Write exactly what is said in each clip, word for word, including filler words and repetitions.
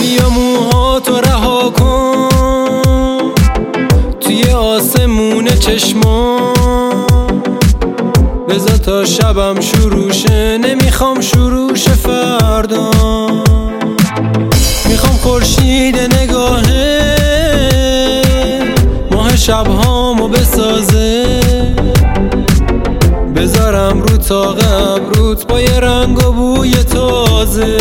بیا موهاتو رها کن توی آسمون چشمام، بذار تا شبم شروع شه، نمیخوام شروع شه فردا. میخوام خورشید نگاهه ماه شبهامو بسازه، بذارم رو تاق ابروت با یه رنگ و بوی تازه.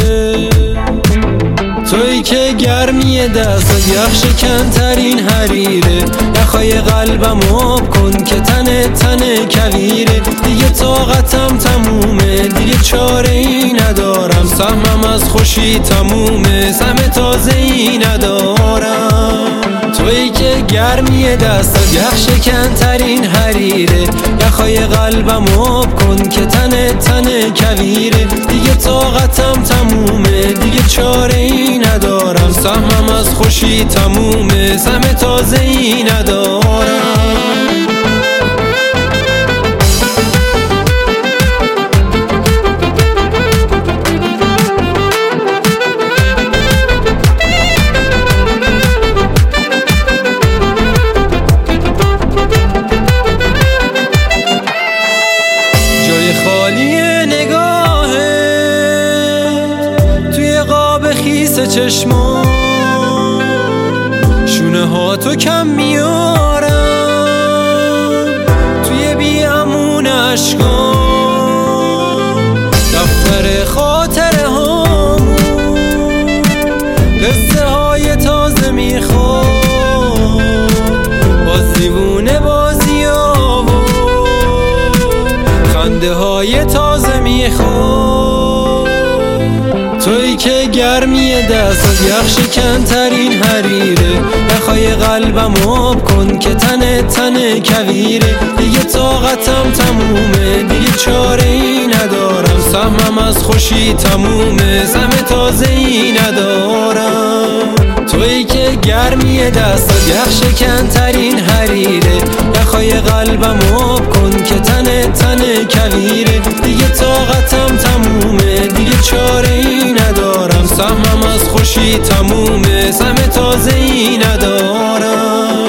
تویی که گرمی دستات یخ شکن‌ترین حریره، یخای قلبم آب کن که تن تن کویره. دیگه طاقتم تمومه، دیگه چاره ای ندارم، سهمم از خوشی تمومه، سهم تازه ای ندارم. تویی که گرمی دستات یخ شکن‌ترین حریره، یخای قلبم آب کن که تن تن کویره. دیگه طاقتم تمومه، دیگه چاره ای ندارم، سهمم از خوشی تمومه، سهم تازه ای ندارم. چشما شونه ها تو کم میارم توی بیامون عشقا، دفتر خاطره هامون قصه های تازه میخواد، باز دیوونه بازی ها و خنده های تازه میخواد. تویی که گرمی دستات یخ شکن‌ترین حریره، یخای قلبم آب کن که تن تن کویره. دیگه طاقتم تمومه، دیگه چاره ای ندارم، سهمم از خوشی تمومه، سهم تازه ای ندارم. تویی که گرمی دستات یخ شکن‌ترین حریره، یخای قلبم آب کن که تن تن کویره. دیگه طاقتم تمومه، دیگه چاره ای ندارم، سهمم از خوشی تمومه، سهم تازه ای ندارم.